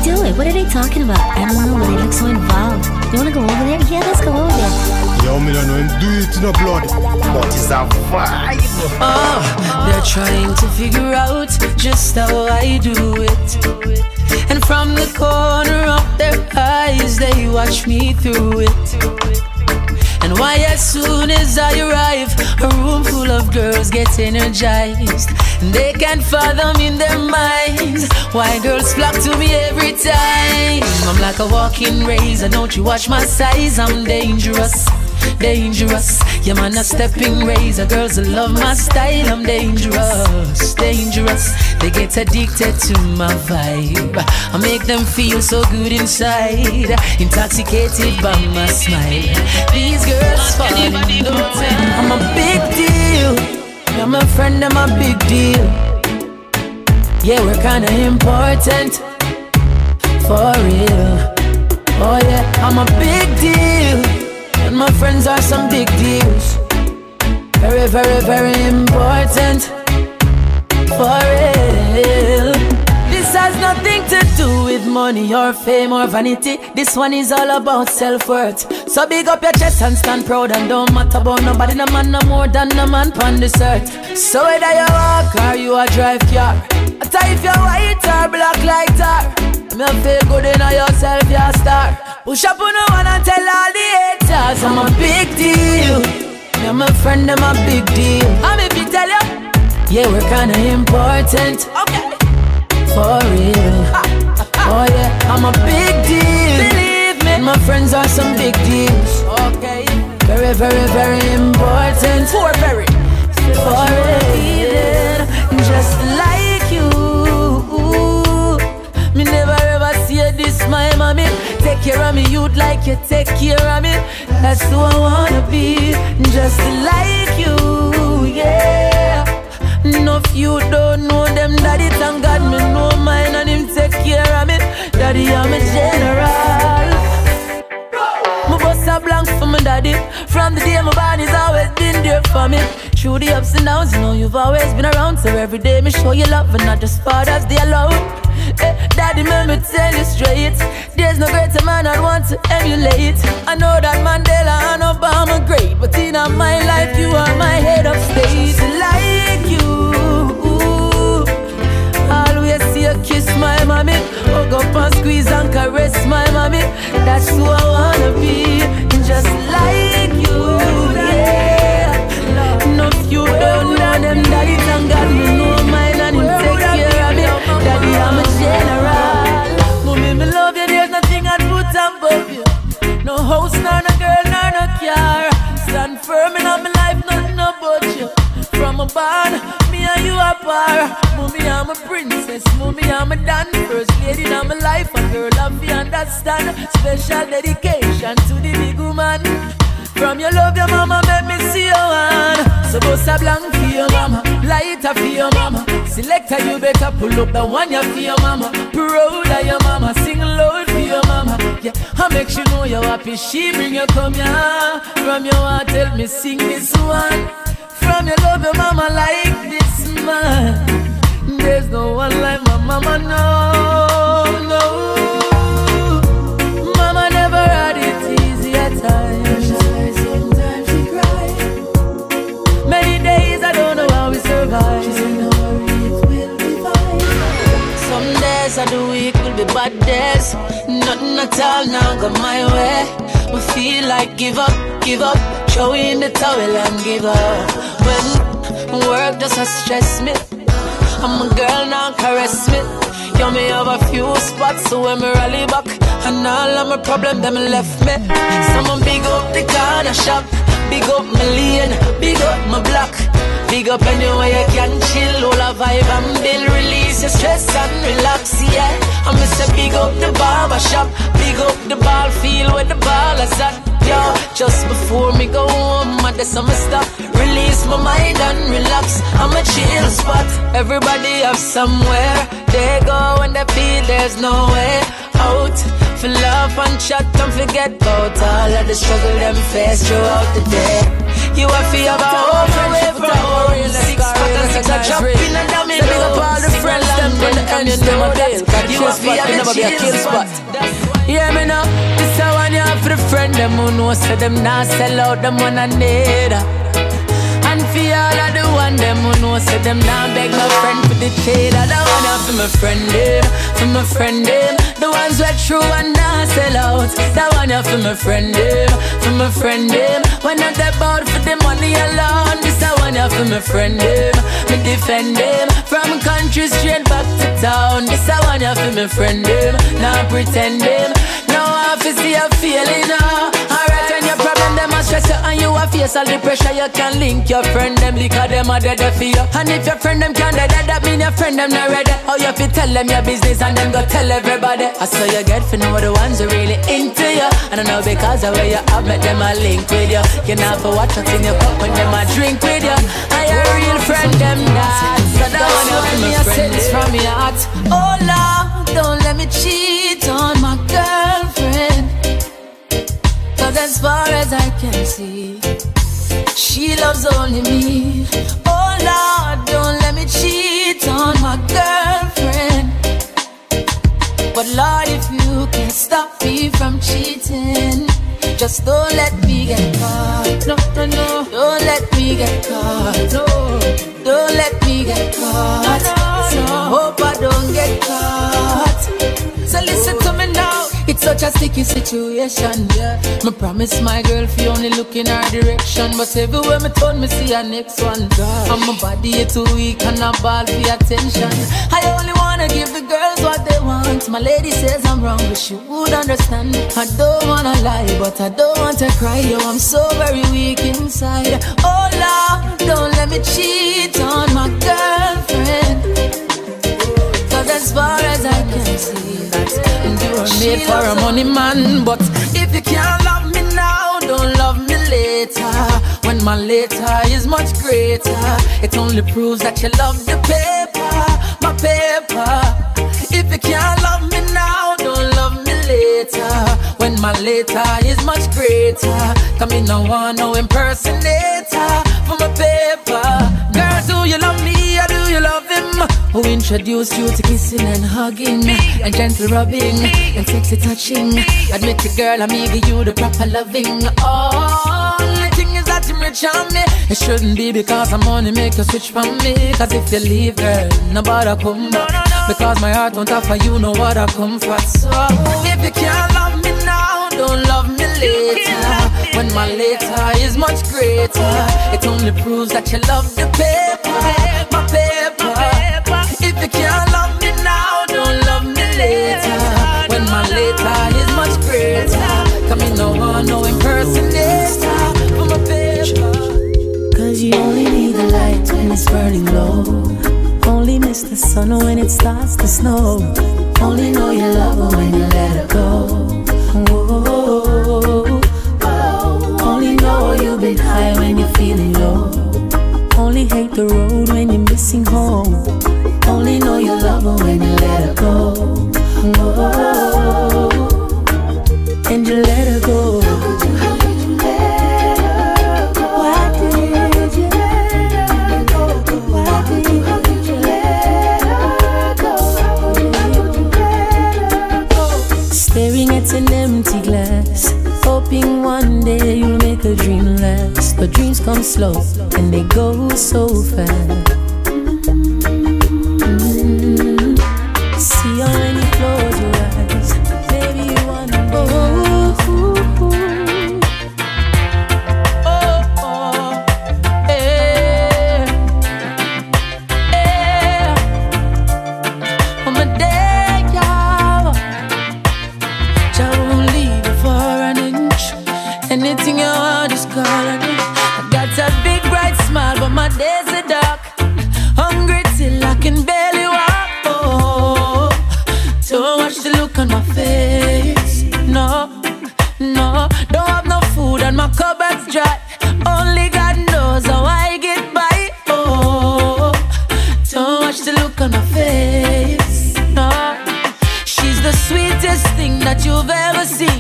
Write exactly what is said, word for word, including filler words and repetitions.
do it. What are they talking about? I don't know, but they look so involved. You wanna go over there? Yeah, let's go over there. Yo, me don't know him do it in a blood, but it's a vibe. Oh, they're trying to figure out just how I do it. And from the corner of their eyes, they watch me through it. And why as soon as I arrive, a room full of girls get energized. And they can't fathom in their minds why girls flock to me every time. I'm like a walking razor, don't you watch my size, I'm dangerous. Dangerous, yeah man, a stepping razor. Girls who love my style, I'm dangerous, dangerous. They get addicted to my vibe. I make them feel so good inside, intoxicated by my smile. These girls fall in no time. I'm a big deal, you're my friend, I'm a big deal. Yeah, we're kinda important, for real. Oh yeah, I'm a big deal, and my friends are some big deals. Very, very, very important, for real. This has nothing to do with money or fame or vanity. This one is all about self-worth. So big up your chest and stand proud, and don't matter about nobody, no man no more than no man pon this earth. So whether you walk or you a drive car, I tell if you're white or black like tar, me feel good in yourself, you're a star. Push up on the one and tell all the haters I'm a big deal. You're my friend, I'm a big deal. I'm if you tell you, yeah, we're kinda important. Okay, for real. Oh yeah, I'm a big deal. Believe me, my friends are some big deals. Okay, very, very, very important. For very, for real. Just like you, me never ever see this, my mommy. Take care of me, you'd like you take care of me. That's who I wanna be, just like you, yeah. Enough you don't know them, daddy, thank God me know mine and him take care of me. Daddy, I'm a general. My boss a blank for my daddy. From the day my bond, he's always been there for me. Through the ups and downs, you know you've always been around. So every day me show you love and not just Father's Day alone. Eh, daddy, let me tell you straight, there's no greater man I'd want to emulate. I know that Mandela and Obama great, but in my life you are my head of state. Like you, always see you kiss my mommy, hug up and squeeze and caress my mommy. That's who I wanna be, just like you, yeah. No, you don't know them, daddy, thank God me know mine and him take care of me. Daddy, I'm a general. Mommy, me love you, there's nothing I'd put above you. No house, nor no girl, nor no car. Stand firm in my life, nothing about you. From a barn, me and you are par. Mommy, I'm a princess, mommy, I'm a dan. First lady in my life, a girl of you understand. Special dedication to the big woman. From your love, your mama make me see your hand. So bust a blank for your mama, lighter for your mama. Selector, you better pull up the one you for your mama. Proud of your mama, sing loud for your mama. Yeah, I make you know you're happy, she bring you come here. From your heart, tell me sing this one. From your love, your mama like this man. There's no one like my mama, no, no. Mama never had it easy at times. Many days I don't know how we survive. She said no worry, it will be fine. Some days of the week will be bad days. Nothing at all now go my way. We feel like give up, give up. Throw in the towel and give up. When work just a stress me, I'm a girl now caress me. You me have a few spots so when me rally back, and all of my problem them left me. Someone big up the corner shop, big up my lane, big up my block. Big up anywhere you can chill, all a vibe and build, release your stress and relax, yeah. I'm say big up the barber shop, big up the ball field where the ball is at, yo. Just before me go home, I do some stop, release my mind and relax. I'm a chill spot. Everybody have somewhere they go when they feel there's no way out. For love and chat and forget about all of the struggle them face throughout the day. You have to have a hope away from home. Six pack recognize real. So big up all the friends them from the end of the day. You must be never be a kill spot. Yeah, me know. This I want you for the friend them who know so them not sell out them one and need. And for all of the one them who know so them not beg my friend for the trade. I don't want you for my friend them, for my friend them. The ones who are true and not sell out. That one you for my friend them, for my friend them. When not about for the money alone. This I want you for my friend them. Me defend them from country straight back to town. This I want you for my friend them. Not pretend them. Now I feel see a feeling now. Alright, when your problem them a stress you and you a face all the pressure. You can link your friend them because them a dead for you. And if your friend them can't dead, that mean your friend them not ready. How you fi tell them your business and then go tell everybody. I saw you get for know the ones who really into you. And I know because of where you have met them a link with you. You not for watch what's in your cup when them a drink with you. I a real friend them that. So that one you feel me a sentence from your heart. Oh Lord, don't let me cheat on my girlfriend. Cause as far as I can see, she loves only me. Oh Lord, don't let me cheat on my girlfriend. But Lord, if you can stop me from cheating, just don't let me get caught. No, no, no. Don't let me get caught. No, don't let me get caught. So I hope I don't get caught. So listen to me now. It's such a sticky situation, yeah. Me promise my girl if you only look in her direction. But everywhere me turn, me see her next one. God. And my body is too weak and I ball for attention. I only wanna give the girls what they want. My lady says I'm wrong, but she would understand. I don't wanna lie, but I don't want to cry. Yo, I'm so very weak inside. Oh Lord, don't let me cheat on my girlfriend. Cause as far as I can see, you are made for a money man. But if you can't love me now, don't love me later. When my later is much greater, it only proves that you love the paper, my paper. If you can't love me now, don't love me later. When my later is much greater, come in no one, no impersonator for my paper. Girl, do you love me or do you love him? Who introduced you to kissing and hugging me, and gentle rubbing me, and sexy touching me. Admit it, girl, I'm giving you the proper loving. Only thing is that you rich on me. It shouldn't be because I'm only make you switch from me. Cause if you leave, girl, nobody come back. Because my heart won't offer you know what I come for. So if you can't love me now, don't love me later. When my later is much greater, it only proves that you love the paper, my paper. If you can't love me now, don't love me later. When my later is much greater, come in no one, no impersonator for my paper. Cause you only need the light when it's burning low. Only miss the sun when it starts to snow. Only know you love her when you let her go. Whoa. Only know you've been high when you're feeling low. Only hate the road when you're missing home. Only know you love her when you let her go. Whoa. And you let her go. Why did you let her go? Why did you let her go? Staring at an empty glass, hoping one day you'll make a dream last. But dreams come slow and they go so fast. Mm-hmm. See how when you close your eyes, maybe you wanna know. Oh, oh, oh, eh, eh. On my day, y'all, I won't leave you for an inch. Anything you want, just call on me. I got a big bright smile, but my days are dark. Hungry till I can barely walk. Oh, don't watch the look on my face. No, no, don't have no food and my cupboard's dry. Only God knows how I get by. Oh, don't watch the look on my face. No, she's the sweetest thing that you've ever seen.